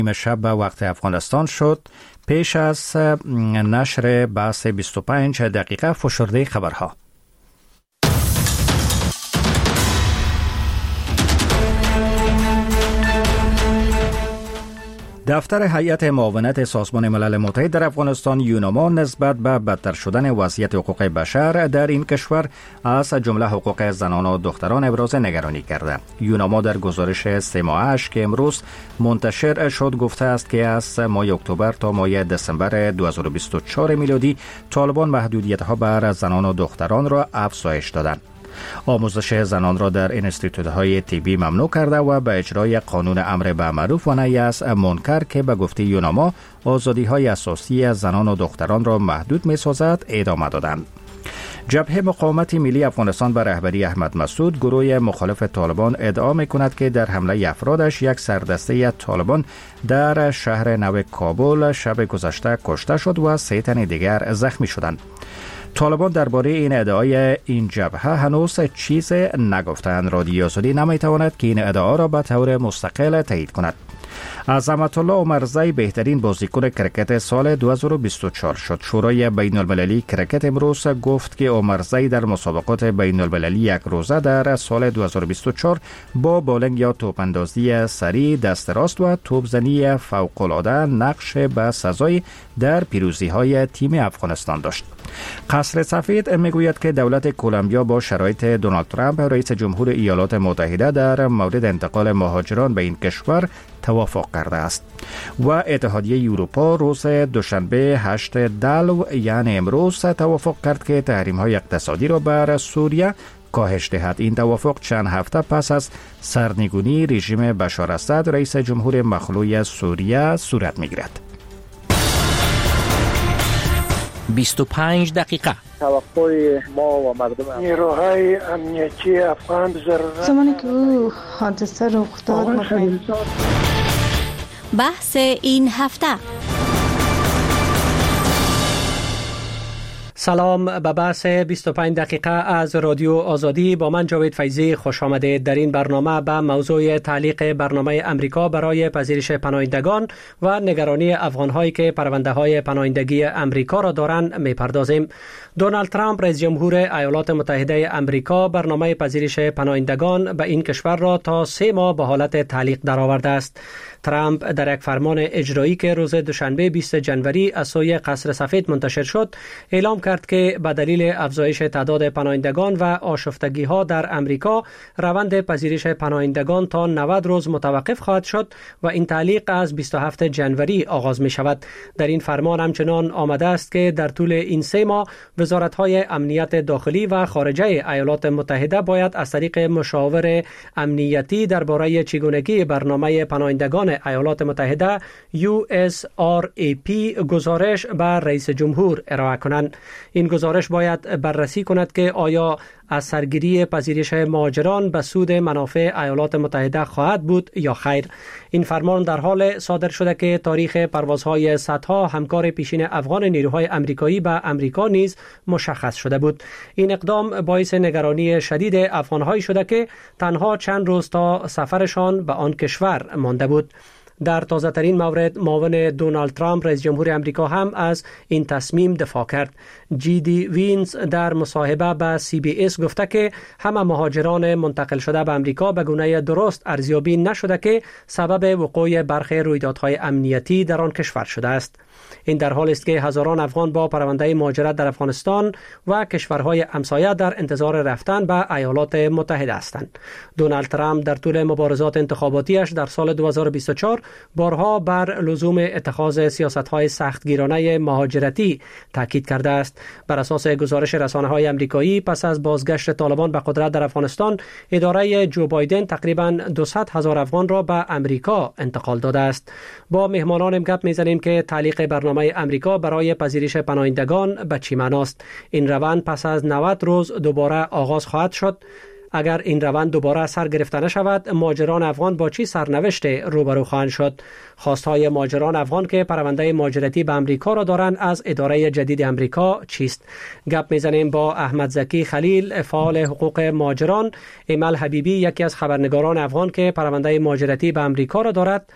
شب به وقت افغانستان شد. پیش از نشر بحث 25 دقیقه فشرده خبرها. دفتر هیئت معاونت سازمان ملل متحد در افغانستان یوناما نسبت به بدتر شدن وضعیت حقوق بشر در این کشور از جمله حقوق زنان و دختران ابراز نگرانی کرده. یوناما در گزارش 3 ماهش که امروز منتشر شد گفته است که از ماه اکتبر تا ماه دسامبر 2024 میلادی طالبان محدودیت‌ها بر زنان و دختران را افزایش دادند. آموزش زنان را در انستیتوت‌های طبی ممنوع کرده و به اجرای قانون امر به معروف و نهی از منکر که به گفته یوناما آزادی‌های اساسی زنان و دختران را محدود می‌سازد ادامه دادند. جبهه مقاومت ملی افغانستان به رهبری احمد مسعود گروه مخالف طالبان ادعا می‌کند که در حمله افرادش یک سردسته طالبان در شهر نو کابل شب گذشته کشته شد و 3 تن دیگر زخمی شدند. طالبان درباره این ادعای این جبهه هنوز چیز نگفتند. رادیو آزادی نمیتواند که این ادعا را به طور مستقل تایید کند. عظمت الله عمرزی بهترین بازیکن کرکت سال 2024 شد. شورای بین المللی کرکت امروز گفت که عمرزی در مسابقات بین المللی یک روزه در سال 2024 با بالنگ یا توپاندازی سریع، دست راست و توپزنی فوق‌العاده نقش به سزای در پیروزی‌های تیم افغانستان داشت. قصر سفید میگوید که دولت کلمبیا با شرایط دونالد ترامپ رئیس جمهور ایالات متحده در مورد انتقال مهاجران به این کشور توافق کرده است و اتحادیه اروپا روز دوشنبه 8 دلو یعنی امروز توافق کرد که تحریم‌های اقتصادی را بر سوریه کاهش دهد. این توافق چند هفته پس از سرنگونی رژیم بشار اسد رئیس جمهور مخلوع سوریه صورت می‌گیرد. 25 دقیقه توقع ما و مردم نیروهای امنیتی افغان زمانی که او حادثه رخ داد بحث این هفته. سلام به بحث 25 دقیقه از رادیو آزادی. با من جاوید فیضی خوش آمدید. در این برنامه به موضوع تعلیق برنامه امریکا برای پذیرش پناهندگان و نگرانی افغان‌هایی که پرونده‌های پناهندگی امریکا را دارند می‌پردازیم. دونالد ترامپ رئیس جمهور ایالات متحده امریکا برنامه پذیرش پناهندگان به این کشور را تا 3 ماه به حالت تعلیق درآورده است. ترامپ در یک فرمان اجرایی که روز دوشنبه 20 جنوری از سوی قصر سفید منتشر شد اعلام کرد که به دلیل افزایش تعداد پناهندگان و آشفتگی‌ها در امریکا روند پذیرش پناهندگان تا 90 روز متوقف خواهد شد و این تعلیق از 27 جنوری آغاز می شود. در این فرمان همچنان آمده است که در طول این 3 ماه وزارت‌های امنیت داخلی و خارجه ایالات متحده باید از طریق مشاور امنیتی درباره چگونگی برنامه پناهندگان ایالات متحده USRAP گزارش به رئیس جمهور ارائه کنند. این گزارش باید بررسی کند که آیا از سرگیری پذیرش مهاجران به سود منافع ایالات متحده خواهد بود یا خیر. این فرمان در حال صادر شده که تاریخ پروازهای صدها همکار پیشین افغان نیروهای امریکایی به امریکا نیز مشخص شده بود. این اقدام باعث نگرانی شدید افغان‌هایی شده که تنها چند روز تا سفرشان به آن کشور مانده بود. در تازه ترین مورد معاون دونالد ترامپ رئیس جمهور امریکا هم از این تصمیم دفاع کرد. جی.دی. وینز در مصاحبه به CBS گفته که همه مهاجران منتقل شده به امریکا به گونه درست ارزیابی نشده که سبب وقوع برخی رویدادهای امنیتی در آن کشور شده است. این در حالی است که هزاران افغان با پرونده مهاجرت در افغانستان و کشورهای همسایه در انتظار رفتن به ایالات متحده هستند. دونالد ترامپ در طول مبارزات انتخاباتیش در سال 2024 بارها بر لزوم اتخاذ سیاست‌های سختگیرانه مهاجرتی تاکید کرده است. بر اساس گزارش رسانه‌های آمریکایی پس از بازگشت طالبان به قدرت در افغانستان، اداره جو بایدن تقریباً 200,000 افغان را به امریکا انتقال داده است. با مهمانان گپ می‌زنیم که تعلیق برنامه امریکا برای پذیرش پناهندگان به چی معناست. این روند پس از 90 روز دوباره آغاز خواهد شد. اگر این روند دوباره سر گرفته نشود، مهاجران افغان با چی سرنوشت روبرو خواهند شد؟ خواستهای مهاجران افغان که پرونده مهاجرتی به امریکا را دارند از اداره جدید امریکا چیست؟ گپ میزنیم با احمد زکی خلیل، فعال حقوق مهاجران، ایمل حبیبی، یکی از خبرنگاران افغان که پرونده مهاجرتی به امریکا را دارد،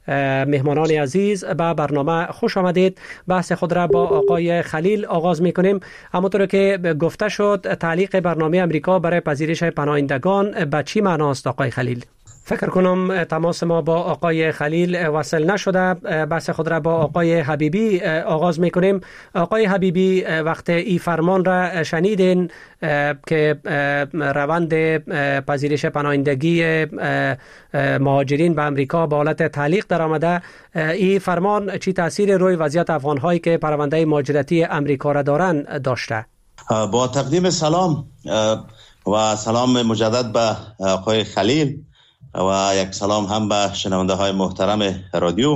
مهمانان عزیز به برنامه خوش آمدید. بحث خود را با آقای خلیل آغاز می‌کنیم. همونطور که گفته شد تعلیق برنامه امریکا برای پذیرش پناهندگان به چی معناست آقای خلیل؟ فکر کنم تماس ما با آقای خلیل وصل نشده. بحث خود را با آقای حبیبی آغاز میکنیم. آقای حبیبی، وقت این فرمان را شنیدین که روند پذیرش پناهندگی مهاجرین به امریکا به حالت تعلیق در آمده، این فرمان چی تأثیر روی وضعیت افغان‌هایی که پرونده مهاجرتی امریکا را دارند داشته؟ با تقدیم سلام و سلام مجدد به آقای خلیل و یک سلام هم به شنونده های محترم رادیو.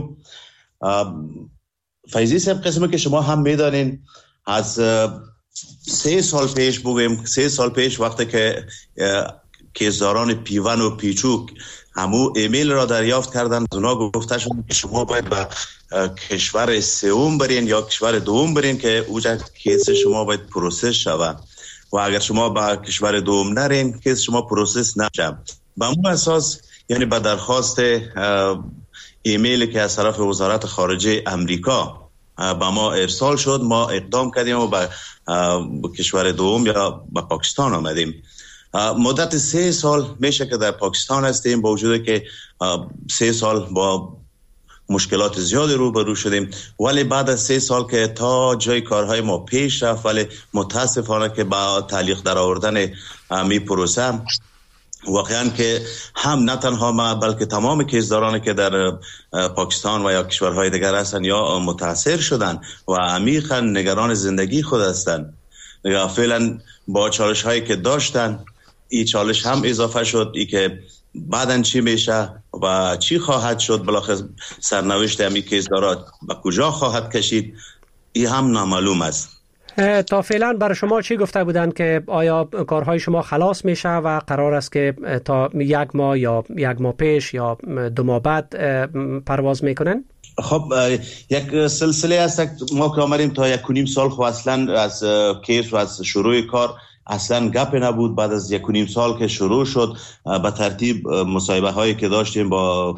فیضی صاحب، قسمی که شما هم میدانین از 3 سال پیش بگویم 3 سال پیش وقتی که کیسداران پیون و پیچوک همو ایمیل را دریافت کردن، اونا گفته شد که شما باید به کشور سوم برین یا کشور دوم برین که اوجا کیس شما باید پروسس شود و اگر شما به کشور دوم نرین کیس شما پروسس نشه. به اون اساس یعنی به درخواست ایمیلی که از طرف وزارت خارجه امریکا به ما ارسال شد، ما اقدام کردیم و به کشور دوم یا به پاکستان آمدیم. مدت 3 سال میشه که در پاکستان هستیم، با وجود که 3 سال با مشکلات زیادی روبرو شدیم، ولی بعد از 3 سال که تا جای کارهای ما پیش رفت، ولی متاسفانه که با تعلیق در آوردن می پروسه واقعا که هم نه تنها ما بلکه تمام کیسدارانی که در پاکستان و یا کشورهای دیگر هستند یا متاثر شدن و عمیقا نگران زندگی خود هستند. فعلا با چالش هایی که داشتن این چالش هم اضافه شد، ای که بعدن چی میشه و چی خواهد شد، بالاخره سرنوشت همین کیسدارا به کجا خواهد کشید، این هم نامعلوم است. تا فعلا برای شما چی گفته بودن که آیا کارهای شما خلاص میشه و قرار است که تا 1 ماه یا 1 ماه پیش یا 2 ماه بعد پرواز میکنن؟ خب یک سلسله است. ما که آمدیم تا 1.5 سال خب اصلا از کیس و از شروع کار اصلا گپ نبود. بعد از 1.5 سال که شروع شد به ترتیب مصاحبه هایی که داشتیم با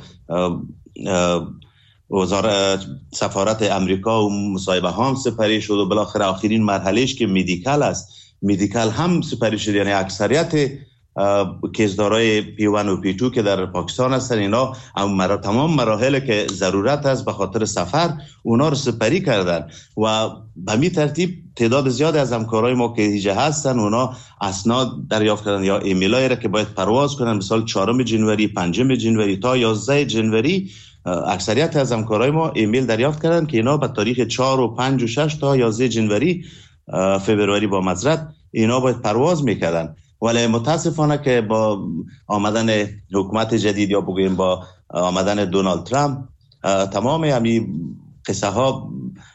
وزارت سفارت امریکا و مصاحبه هم سپری شد و بالاخره آخرین مرحلهش که مدیکال است، مدیکال هم سپری شد. یعنی اکثریت کیسدارای پیون و پیچو که در پاکستان هستن اینا تمام مراحل که ضرورت است به خاطر سفر اونا رو سپری کردن و به می ترتیب تعداد زیادی از همکارای ما که هیجه هستن اونا اسناد دریافت کردن یا ایمیلایی را که باید پرواز کنن، مثلا 4 جنوری، 5 جنوری تا 11 جنوری اکثریت از همکارای ما ایمیل دریافت کردن که اینا به تاریخ 4 و 5 و 6 تا 11 جنوری فبروری با معذرت اینا باید پرواز میکردن. ولی متاسفانه که با آمدن حکومت جدید یا بگویم با آمدن دونالد ترامپ تمام همین قصه ها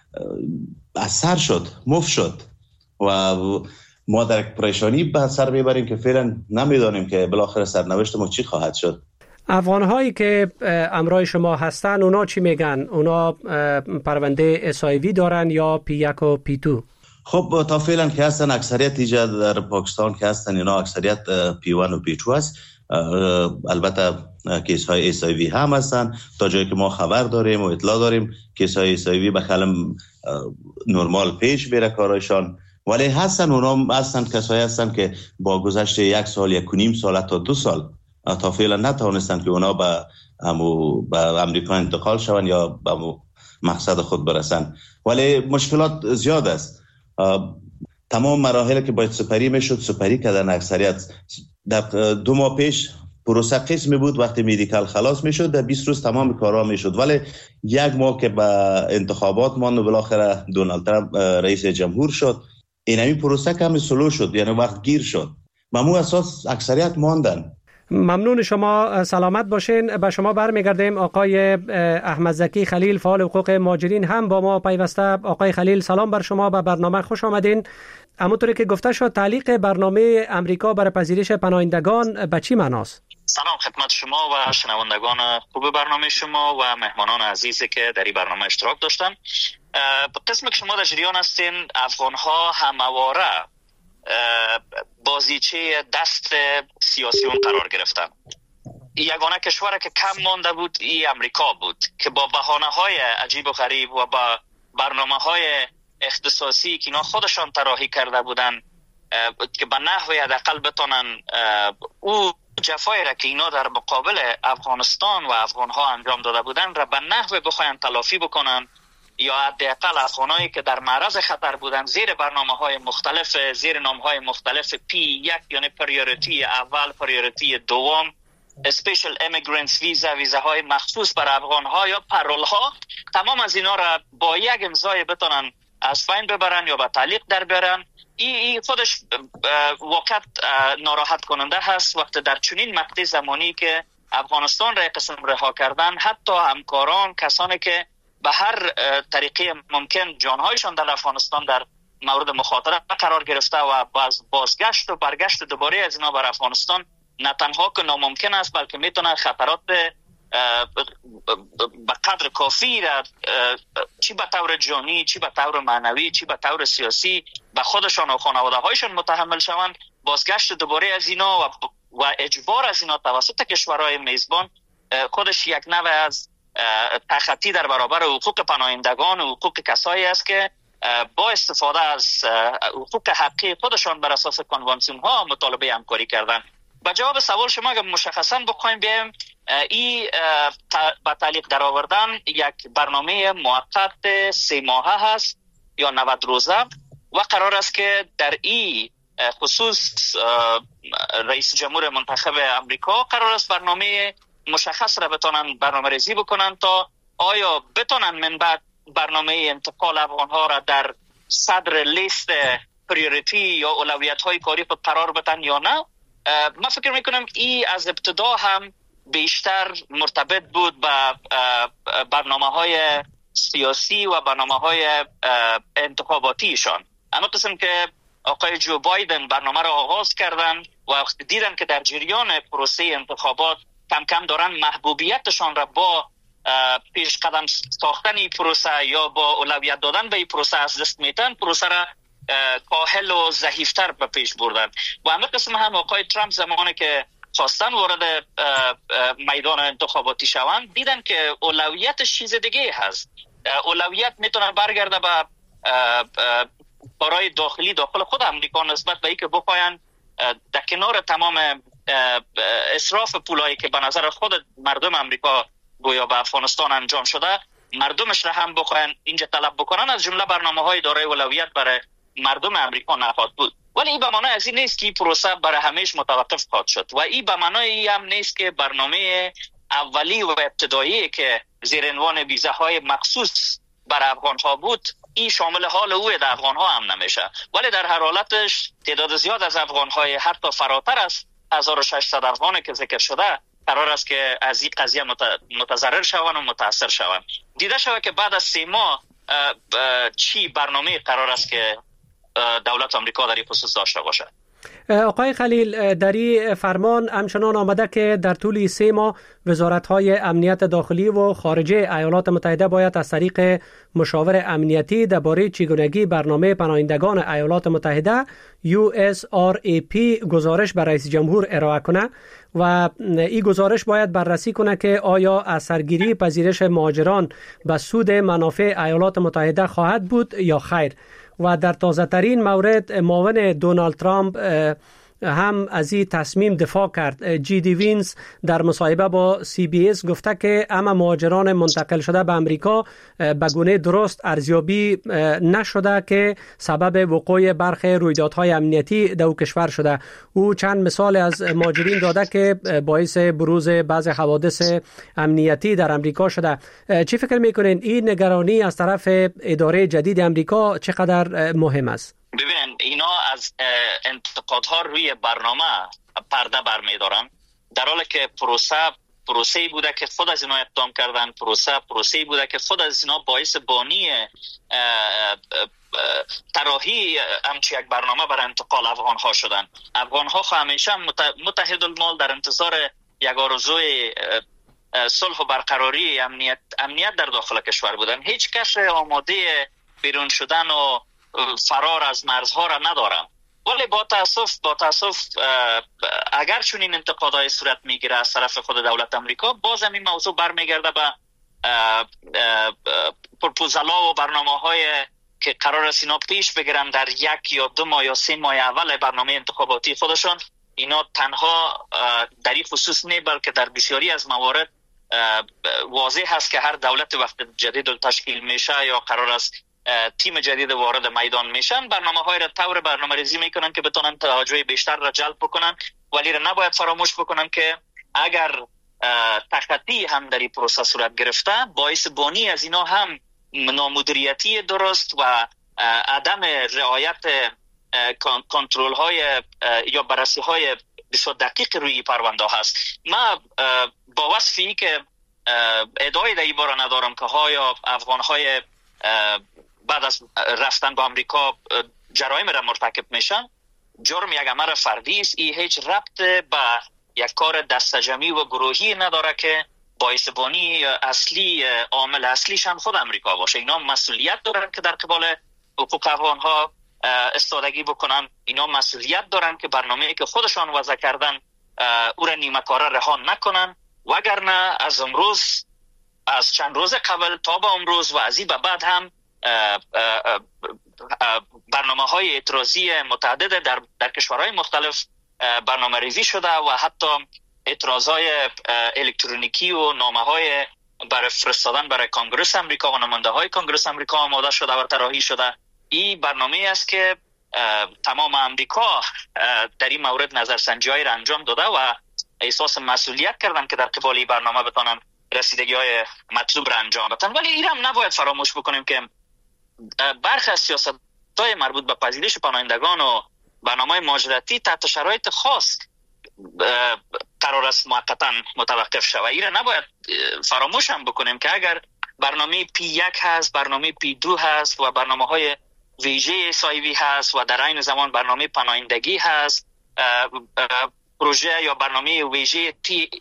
اثر شد، مف شد و ما در پریشانی به سر میبریم که فعلا نمیدانیم که بالاخره سرنوشت ما چی خواهد شد. افغان‌هایی که همراه شما هستن اونا چی میگن؟ اونا پرونده SIV دارن یا P1 و P2؟ خب تا فعلا که هستن اکثریت ایجا در پاکستان که هستن اینا اکثریت P1 و P2 هست. البته کیس های SIV هم هستن. تا جایی که ما خبر داریم و اطلاع داریم کیس های SIV بخلم نرمال پیش بیره کارایشان، ولی هستن اونا هستن کسایی هستن که با گذشت 1 سال 1.5 سال تا 2 سال تا فعلا نتوانستن که اونا به امریکا انتقال شون یا به مقصد خود برسن. ولی مشکلات زیاد است. تمام مراحل که باید سپری میشد سپری کردن اکثریت. در 2 ماه پیش پروسه قسمی بود، وقتی مدیکال خلاص میشد در 20 روز تمام کارا میشد، ولی 1 ماه که به انتخابات ماند و بالاخره دونالد ترامپ رئیس جمهور شد این پروسه کمی سلو شد، یعنی وقت گیر شد. به مو اساس اکثریت ماندن. ممنون شما، سلامت باشین. به شما برمیگردیم. آقای احمد زکی خلیل فعال حقوق مهاجرین هم با ما پیوسته. آقای خلیل سلام بر شما، به برنامه خوش آمدین. همونطوری که گفته شد تعلیق برنامه امریکا برای پذیرش پناهندگان به چی معناست؟ سلام خدمت شما و شنوندگان خوب برنامه شما و مهمانان عزیزی که در این برنامه اشتراک داشتن. قسمی که شما در جریان هستین افغان‌ها همواره بازیچه دست سیاسیون قرار گرفتن یگانه کشوری که کم مانده بود ای امریکا بود که با بهانه‌های عجیب و غریب و با برنامه‌های اختصاصی که اینا خودشان طراحی کرده بودن که به نحوی حداقل بتونن او جفایی را که اینا در مقابل افغانستان و افغان‌ها انجام داده بودن را به نحوی بخواین تلافی بکنن، یا حداقل افغانایی که در معرض خطر بودن زیر برنامه‌های مختلف، زیر نام‌های مختلف P1 یعنی پریوریتی اول، پریوریتی دوم، اسپیشل امیگرنتس ویزا، ویزاهای مخصوص بر افغان‌ها یا پرول‌ها، تمام از اینا را با یک امضای بتونن از بین ببرن یا با تعلیق در بیارن. این خودش واقعا ناراحت کننده هست وقتی در چنین مقطع زمانی که افغانستان را قسم رها کردن، حتی همکاران، کسانی که به هر طریقه ممکن جانهایشان در افغانستان در مورد مخاطره قرار گرفته و بازگشت و برگشت دوباره از اینا بر افغانستان نه تنها که ناممکن است بلکه میتونه خطرات به قدر کافی را چی به طور جانی، چی به طور معنوی، چی به طور سیاسی به خودشان و خانواده هایشان متحمل شوند. بازگشت دوباره از اینا و اجبار از اینا توسط کشورهای میزبان خودش یک نوع از تخطی در برابر حقوق پناهندگان و حقوق کسایی است که با استفاده از حقوق حقی خودشان بر اساس کنوانسیون ها مطالبه همکاری کردن. با جواب سوال شما اگر مشخصا بخوایم بیایم، این با تعلیق در آوردن یک برنامه موقت 3 ماهه هست یا 90 روزه و قرار است که در این خصوص رئیس جمهور منتخب امریکا قرار است برنامه مشخص را بتونن برنامه ریزی بکنن تا آیا بتونن من بعد برنامه انتقال افغانها را در صدر لیست پریوریتی یا اولویت های کاری خود قرار بدن یا نه. من فکر میکنم این از ابتدا هم بیشتر مرتبط بود به برنامه های سیاسی و برنامه های انتخاباتیشان. اما قسم که آقای جو بایدن برنامه را آغاز کردن و دیدن که در جریان پروسه انتخابات کم کم دارن محبوبیتشان را با پیش قدم ساختن این پروسه یا با اولویت دادن به این پروسه از دست میتن، پروسه را کاهل و ضعیفتر به پیش بردن. و همه قسم هم آقای ترامپ زمانی که خواستن وارد میدان انتخاباتی شوند دیدن که اولویت چیز دیگه هست. اولویت میتونه برگرده به کارهای داخل خود امریکا نسبت به اینکه بخواین در کنار تمام اسراف پولایی که به نظر خود مردم امریکا گویا به افغانستان انجام شده، مردمش را هم بخواین اینجا طلب بکنن، از جمله برنامه‌های دارای اولویت برای مردم امریکا نخواهد بود. ولی این به معنای از این نیست که این پروسه برای همیشه متوقف خواهد شد و این به معنای هم نیست که برنامه اولی و ابتدایی که زیر عنوان ویزاهای مخصوص برای افغان‌ها بود این شامل حال او در افغان‌ها هم نمیشه. ولی در هر حالتش تعداد زیاد از افغان‌های حتی فراتر از 1600 افغانی که ذکر شده قرار است که از این قضیه متضرر شوند و متاثر شوند. دیده شود که بعد از 3 ماه چی برنامه قرار است که دولت آمریکا در این خصوص داشته باشد. آقای خلیل، در این فرمان همچنان آمده که در طول 3 ماه وزارت‌های امنیت داخلی و خارجه ایالات متحده باید از طریق مشاور امنیتی درباره چگونگی برنامه پناهندگان ایالات متحده USRAP گزارش به رئیس جمهور ارائه کنه و این گزارش باید بررسی کنه که آیا اثرگیری پذیرش مهاجران به سود منافع ایالات متحده خواهد بود یا خیر. و در تازه ترین مورد معاون دونالد ترامپ هم از این تصمیم دفاع کرد. جی دی وینز در مصاحبه با CBS گفته که اما مهاجران منتقل شده به امریکا به گونه درست ارزیابی نشده که سبب وقوع برخی رویدادهای امنیتی در کشور شده. او چند مثال از مهاجرین داده که باعث بروز بعض حوادث امنیتی در امریکا شده. چی فکر میکنین این نگرانی از طرف اداره جدید امریکا چقدر مهم است؟ ببینن اینا از انتقادها روی برنامه پرده برمیدارن، در حالی که پروسه‌ای بوده که خود از اینا اقدام کردن، پروسه‌ای بوده که خود از اینا باعث بانی طراحی همچی یک برنامه برای انتقال افغان‌ها شدن. افغان‌ها همیشه متحد المال در انتظار یک آرزوی صلح و برقراری امنیت در داخل کشور بودن. هیچ کس آماده بیرون شدن و فرار از مرزها را ندارن. ولی با تاسف اگر چون این انتقادهای صورت میگیره از طرف خود دولت امریکا، باز هم این موضوع برمیگرده به پروپوزال‌ها و برنامه‌های که قرار است اینا پیش بگیرن در 1 یا 2 ماه یا 3 ماه اول برنامه انتخاباتی خودشان. اینا تنها در این خصوص نه، بلکه در بسیاری از موارد واضح هست که هر دولت وقت جدید تشکیل میشه یا قرار است تیم جدید وارد میدان میشن، برنامه‌های را طور برنامه‌ریزی میکنن که بتونن توجه بیشتر را جلب بکنن. ولی را نباید فراموش بکنن که اگر تخطی هم در این پروسه صورت گرفته، باعث بانی از اینا هم نامدیریتی درست و عدم رعایت کنترل های یا بررسی های بسیار دقیق روی پرونده هست. ما با وصفی که ادعای در این باره ندارم که ها افغان های بعد از رفتن به امریکا جرایم را مرتکب میشن، جرم یک عمل فردی است. این هیچ ربط به یک کار دستجمعی و گروهی نداره که باعث بانی اصلی عامل اصلیشان خود امریکا باشه. اینا مسئولیت دارن که در قبال حقوق افغان‌ها استادگی بکنن. اینا مسئولیت دارن که برنامه‌ای که خودشان وضع کردن او را نیمه کاره رها نکنن، وگرنه از چند روز قبل تا به امروز و از این به بعد هم برنامه‌های اعتراضی متعدد در کشورهای مختلف برنامه ریزی شده و حتی اعتراضهای الکترونیکی و نامه‌های برای فرستادن برای کنگره امریکا و نماینده‌های کنگره امریکا آماده شده و طراحی شده. این برنامه است که تمام امریکا در این مورد نظرسنجی‌های را انجام داده و احساس مسئولیت کردن که در قبال این برنامه بتونن رسیدگی‌های مطلوب را انجام بدن. ولی این هم نباید فراموش بکنیم که برخی از سیاست‌های مربوط به پذیرش پناهندگان و برنامه مهاجرتی تحت شرایط خاص قرار است موقتا متوقف شود. این را نباید فراموش هم بکنیم که اگر برنامه P1 هست، برنامه P2 هست و برنامه‌های ویژه سایوی هست و در عین زمان برنامه پناهندگی هست، پروژه یا برنامه ویژه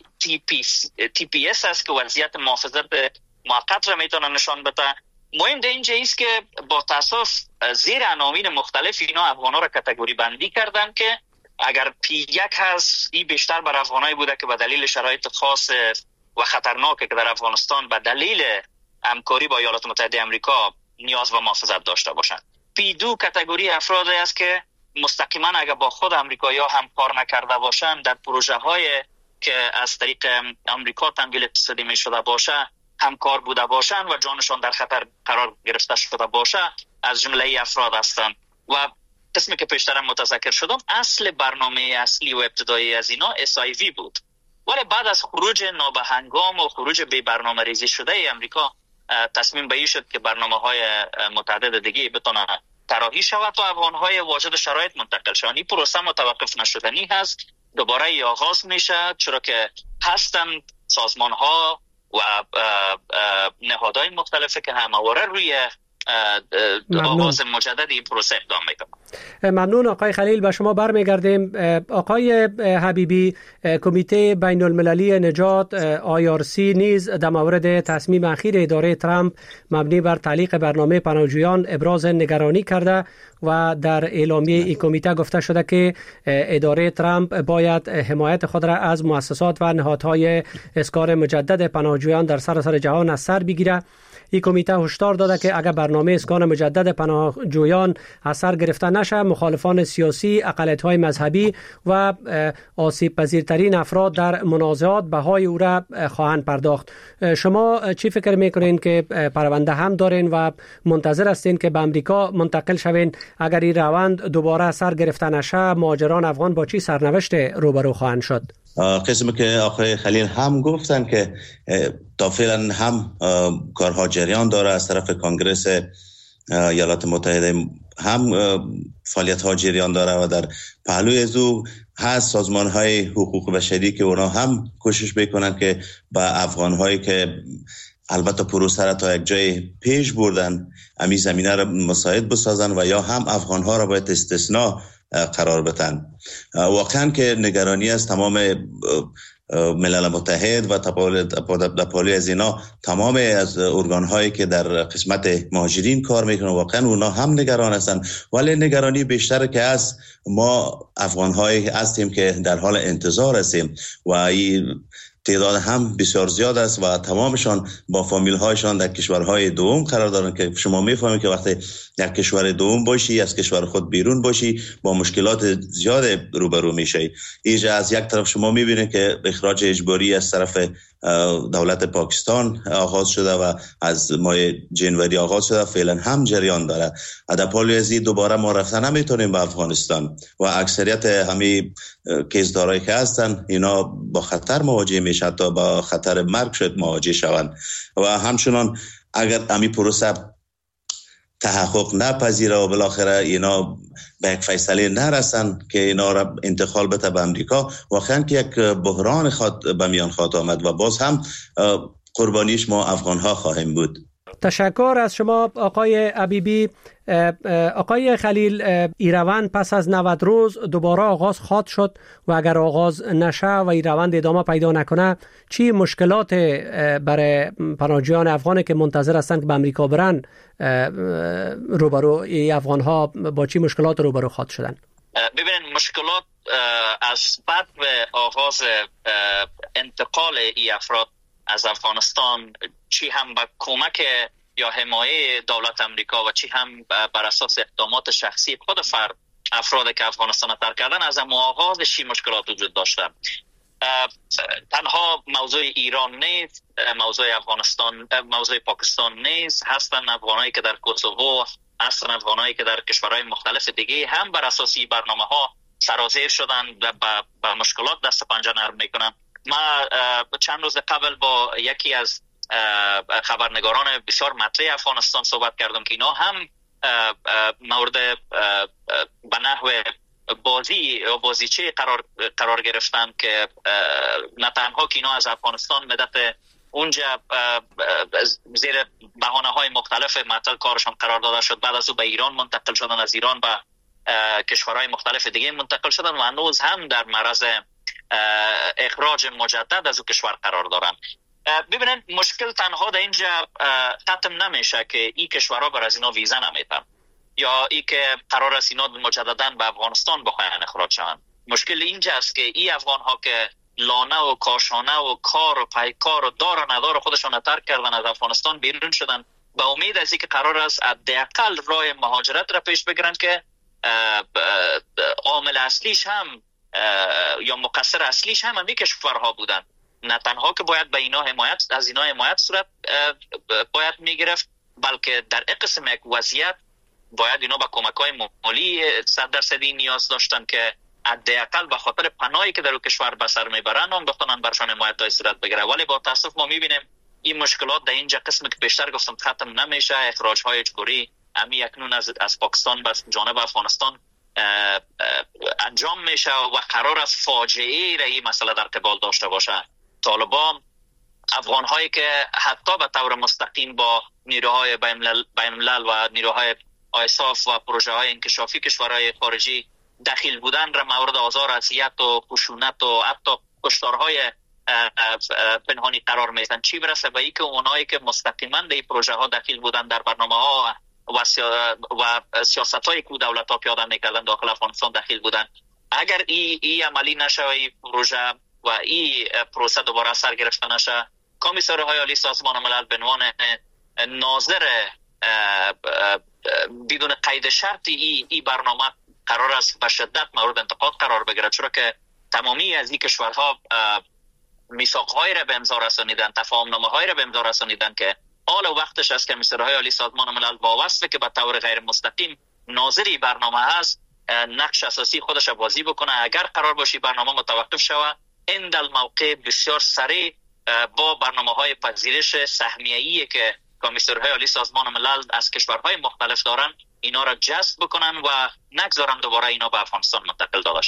TPS هست که وضعیت محافظت موقت را میتونه نشان بده. مهم در اینجا است که با تاسف زیر عناوین مختلف اینا افغان‌ها را کاتگوری بندی کردن که اگر P1 هست، این بیشتر بر افغانایی بوده که به دلیل شرایط خاص و خطرناکه که در افغانستان به دلیل همکاری با ایالات متحده آمریکا نیاز به محافظت داشته باشند. P2 کاتگوری افرادی است که مستقیما اگر با خود آمریکایی‌ها همکار نکرده باشند، در پروژه‌های که از طریق آمریکا تمویل اقتصادی می‌شده باشه همکار بوده باشند و جانشان در خطر قرار گرفته شده باشه، از جمله افراد هستند. و قسمی که پیشترم متذکر شدم، اصل برنامه اصلی و ابتدایی از اینا SIV بود، ولی بعد از خروج نابهنگام و خروج بی برنامه ریزی شده امریکا تصمیم به این شد که برنامه‌های متعدد دیگه بتونه طراحی شود و افغان‌های واجد شرایط منتقل شوند. این پروسه متوقف نشدنی هست، دوباره آغاز میشه، چرا که هستن سازمان‌ها و نهادهای مختلفی که همواره روی آغاز مجدد این پروسه اقدام میکنه. ممنون آقای خلیل. به شما برمیگردیم. آقای حبیبی، کمیته بین المللی نجات IRC نیز در مورد تصمیم اخیر اداره ترامپ مبنی بر تعلیق برنامه پناهجویان ابراز نگرانی کرده و در اعلامیه این کمیته گفته شده که اداره ترامپ باید حمایت خود را از مؤسسات و نهادهای اسکار مجدد پناهجویان در سراسر جهان از سر بگیره. این کمیته هشدار داده که اگر برنامه اسکان مجدد پناهجویان از سر گرفته نشه، مخالفان سیاسی، اقلیت‌های مذهبی و آسیب پذیرترین افراد در منازعات بهای او را خواهند پرداخت. شما چی فکر میکنین که پرونده هم دارین و منتظر هستین که به امریکا منتقل شوین؟ اگر این روند دوباره سر گرفته نشه، مهاجران افغان با چی سرنوشت روبرو خواهند شد؟ قسمی که آقای خلیل هم گفتن که تا فعلا هم کارها جریان داره از طرف کنگرس ایالات متحده، هم فعالیت ها جریان داره و در پهلوی از او هست سازمان های حقوق بشری که اونا هم کوشش بکنن که با افغان هایی که البته پروسه را تا یک جای پیش بردن امی زمینه را مساعد بسازن و یا هم افغان ها را باید استثناء قرار بدن. واقعا که نگرانی است تمام ملل متحد و تپالی از اینا، تمام از ارگان هایی که در قسمت مهاجرین کار میکنن واقعا اونا هم نگران هستن، ولی نگرانی بیشتر که از ما افغان هایی هستیم که در حال انتظار هستیم و این تعداد هم بسیار زیاد است و تمامشان با فامیل هایشان در کشورهای دوم قرار دارن که شما میفهمید که وقتی در کشور دوم باشی، از کشور خود بیرون باشی، با مشکلات زیاد روبرو میشی. اینجا از یک طرف شما میبینید که اخراج اجباری از طرف دولت پاکستان آغاز شده و از ماه جنوری آغاز شده، فعلا هم جریان داره. در پالی ازی دوباره ما رفتن نمیتونیم به افغانستان و اکثریت همین کیسدارایی که هستن اینا با خطر مواجه میشن، تا با خطر مرگ شد مواجه شوند و همچنان اگر همین پروسه تحقق نپذیره و بالاخره اینا به یک فیصله نرسن که اینا را انتقال بده به امریکا، واقعا که یک بحران به میان خواهد آمد و باز هم قربانیش ما افغان ها خواهیم بود. تشکر از شما آقای حبیبی. آقای خلیل، این روند پس از 90 روز دوباره آغاز خواهد شد و اگر آغاز نشه و این روند ادامه پیدا نکنه، چی مشکلات برای پناهجویان افغانی که منتظر هستند که به امریکا برن روبرو افغان ها با چی مشکلات روبرو خواهد شدن؟ ببینید، مشکلات از بعد به آغاز انتقال ای افراد از افغانستان، چی هم با کمک یا حمایه دولت امریکا و چی هم بر اساس اقدامات شخصی خود افراد که افغانستان ترک کردن، از آغازش مشکلات وجود داشته. تنها موضوع ایران نیست، موضوع افغانستان، موضوع پاکستان نیست، هستن افغانایی که در کوسوو، هستن افغانایی که در کشورهای مختلف دیگه هم بر اساس برنامه ها سرازیر شدن و با مشکلات دست پنجه نرم میکنن. ما چند روز قبل با یکی از خبرنگاران بسیار مطرح افغانستان صحبت کردم که اینا هم مورد به نحو بازیچه قرار گرفتن که نه تنها که اینا از افغانستان مدت اونجا زیر بهانه‌های مختلف معطل کارشان قرار داده شد، بعد از او به ایران منتقل شدن، از ایران به کشورهای مختلف دیگه منتقل شدن و هنوز هم در معرض اخراج مجدد از او کشور قرار دارن. ببینید، مشکل تنها در اینجا ختم نمیشه که این کشورها بر از اینا ویزا نمیدن یا ای که قرار است اینا مجددا به افغانستان بخواین اخراج شوند. مشکل اینجا است که این افغان ها که لانه و کاشانه و کار و پیکار و دار و ندار خودشان ترک کردن، از افغانستان بیرون شدن به امید از اینکه قرار است حداقل راه مهاجرت را پیش بگیرن که عامل اصلیش هم یا مقصر اصلیش هم این کشورها بودن. نه تنها که باید به اینا حمایت صورت باید میگرفت، بلکه در قسم یک وضعیت باید اینا با کمک‌های مالی 100% نیاز داشتن که حداقل به خاطر پناهی که در اون کشور به سر میبرن هم بتونن برشان حمایت صورت بگیره. ولی با تاسف ما میبینیم این مشکلات در اینجا قسمی که بیشتر گفتم ختم نمیشه. اخراج‌های اجباری اکنون از پاکستان به جانب افغانستان انجام میشه و قرار است فاجعه را این مسئله در قبال داشته باشه. طالبان افغان هایی که حتی به طور مستقیم با نیروهای بین‌الملل و نیروهای آیساف و پروژه های انکشافی کشورهای خارجی دخیل بودن را مورد آزار، اذیت و خشونت و حتی کشتارهای پنهانی قرار میدن، چی برسه به اینکه اونایی که مستقیما در این پروژه ها دخیل بودن، در برنامه ها و سیاست هایی که دولت ها پیاده میکردن داخل افغانستان دخیل بودن. اگر این عملی نشه، این پروژه و این پروسه دوباره سر گرفته نشه، کمیسرهای عالی سازمان ملل به عنوان ناظر بدون قید شرطی این برنامه قرار است به شدت مورد انتقاد قرار بگیرد، چرا که تمامی از این کشورها میثاق‌هایی را به امضا رسانیدن، تفاهم‌نامه‌هایی را به امضا رسانیدن که حال و وقتش از کمیسرهای عالی سازمان ملل با وصفه که به طور غیر مستقیم ناظری برنامه هست نقش اساسی خودش بازی بکنه. اگر قرار باشی برنامه متوقف شود، این موقع بسیار سریع با برنامه‌های پذیرش سهمیه‌ای که کمیسرهای عالی سازمان ملل از کشورهای مختلف دارن اینا را جذب بکنن و نگذارن دوباره اینا به افغانستان منتقل داده شوند.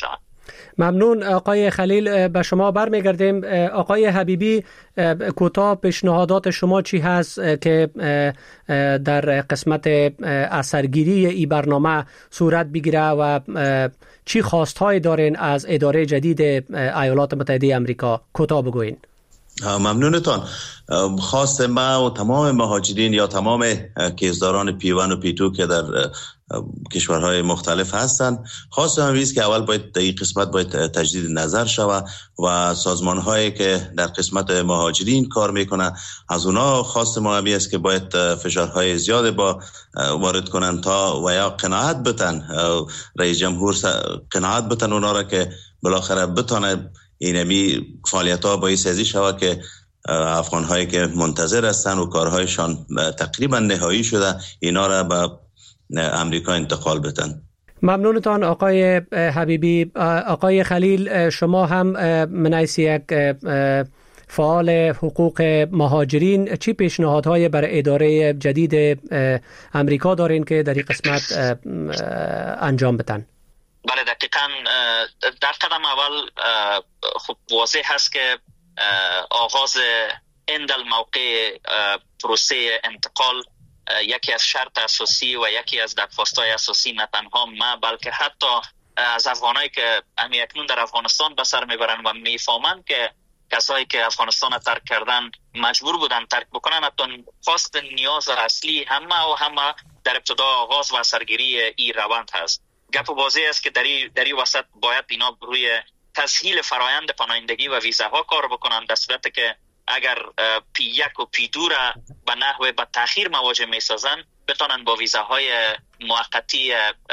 ممنون آقای خلیل. به شما برمیگردیم. آقای حبیبی، کوتاه پیشنهادات شما چی هست که در قسمت اثرگیری این برنامه صورت بگیره و چی خواستهای دارین از اداره جدید ایالات متحده آمریکا؟ کوتاه بگوین. ممنونتان. خواست ما و تمام مهاجرین یا تمام کیسداران P1 و P2 که در کشورهای مختلف هستند، خواست هم است که اول باید در این قسمت باید تجدید نظر شود و سازمان هایی که در قسمت مهاجرین کار میکنن از اونا خواست ما همی است که باید فشارهای زیاد با وارد کنن تا و یا قناعت بتن رئیس جمهور قناعت بتن اونا را که بالاخره بتانه اینمی فعالیت ها باعث ازی شود که افغان هایی که منتظر هستن و کارهایشان تقریبا نهایی شده اینا را به امریکا انتقال بدن. ممنونتان آقای حبیبی. آقای خلیل، شما هم من حیث یک فعال حقوق مهاجرین چی پیشنهادهای برای اداره جدید امریکا دارین که در این قسمت انجام بدن؟ بله دقیقاً. در قدم اول خب واضح هست که آغاز اندل موقع پروسه انتقال یکی از شرط اساسی و یکی از درخواست‌های اساسی نه تنها ما بلکه حتی از افغانایی که اکنون در افغانستان به سر میبرن و میفهمن که کسایی که افغانستان را ترک کردن مجبور بودن ترک بکنن، حتی خواست نیاز اصلی همه در ابتدا آغاز و اثرگیری این روند هست. گپ واضح است که در این وسط باید اینا روی تسهیل فرایند پناهندگی و ویزاها کار بکنن، در صورتی که اگر P1 و P2 را به نحو به تأخیر مواجه میسازن بتانن با ویزاهای موقتی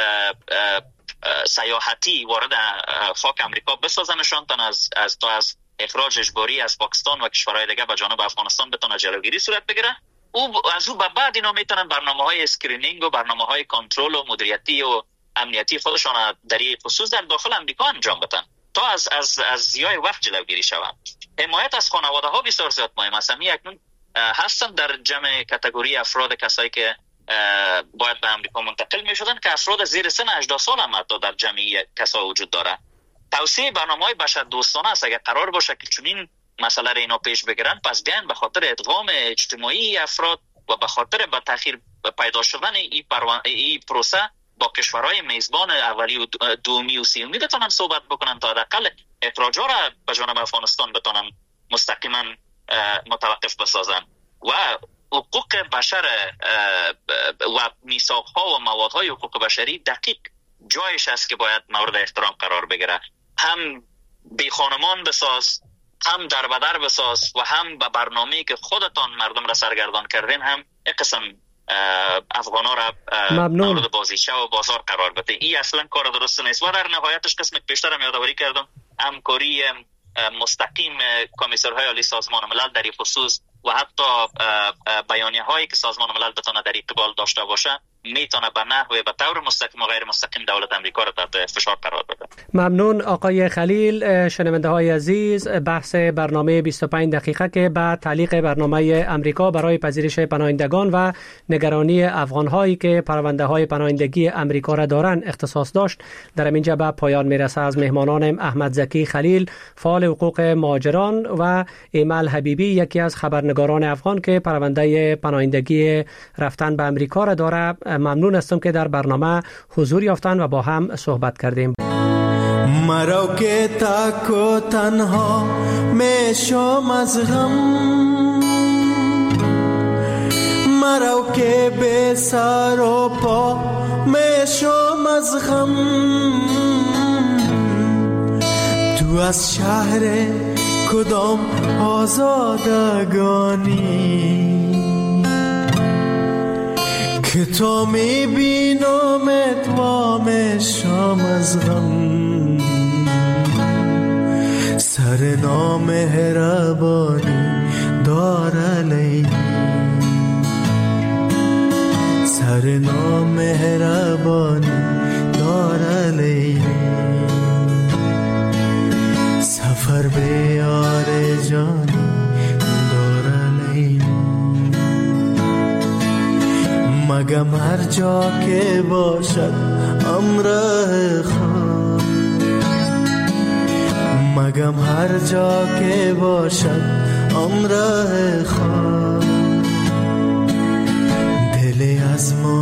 سیاحتی وارد خاک امریکا بسازنشان تا از اخراج اجباری از پاکستان و کشورهای دیگه به جانب افغانستان بتونه جلوگیری صورت بگیره. از او به بعد اینا میتونن برنامه‌های اسکرینینگ و برنامه‌های کنترل و مدیریتی و امنیتی خودشان در این خصوص در داخل امریکا انجام بدن تا از ضیاع وقت جلوگیری شود. حمایت از خانواده ها بسیار زیاد مهم است. اکنون هستن در جمع کاتگوری افراد کسایی که باید به امریکا منتقل می شدن که افراد زیر سن 18 سال هم حتی در جمعی کسا وجود داره. توسعه برنامه‌های بشر دوستانه است. اگر قرار باشه که چنین مسئله را اینا پیش بگیرن پس بیان به خاطر ادغام اجتماعی افراد و به خاطر به تأخیر پیدا شدن این پروسه با کشورهای میزبان اولی و دومی و سومی بتونن صحبت بکنن تا حداقل اخراج‌ها را به جانب افغانستان بتونن مستقیما متوقف بسازن و حقوق بشر و میثاق‌ها و موادهای حقوق بشری دقیق جایش است که باید مورد احترام قرار بگیره. هم بی خانمان بساز، هم در بدر بساز و هم به برنامه‌ای که خودتان مردم را سرگردان کردین هم یک قسم افغانا را مورد بازیچه و بازار قرار بده. این اصلا کار درست نیست. و در نهایتش قسم پیشتر هم یادآوری کردم همکاری مستقیم کمیسرهای عالی سازمان ملل در این خصوص و حتی بیانیه هایی که سازمان ملل بتونه در قبال داشته باشه میتونه به نحوه به طور مستقیم و غیر مستقیم دولت امریکا را تحت فشار قرار بده. ممنون آقای خلیل. شنونده های عزیز، بحث برنامه 25 دقیقه که به تعلیق برنامه امریکا برای پذیرش پناهندگان و نگرانی افغان هایی که پرونده های پناهندگی امریکا را دارند اختصاص داشت در اینجا به پایان میرسه. از مهمانانم احمد زکی خلیل، فعال حقوق مهاجران، و ایمل حبیبی، یکی از خبرنگاران افغان که پرونده پناهندگی رفتن به امریکا را داره، ممنون هستم که در برنامه حضور یافتن و با هم صحبت کردیم. مرا که تک و تنها میشم از غم، مرا که به سر و پا میشم از غم، تو از شهر کدام آزادگانی که تو میبینمت و میشم از غم، سر نامهربانی داره لیلی، سر نامهربانی داره لیلی، سفر به یار جانی داره لیلی، مگم هر جا که باشد امر خود مگم هر جا که باشم امراه خواه دلی از ما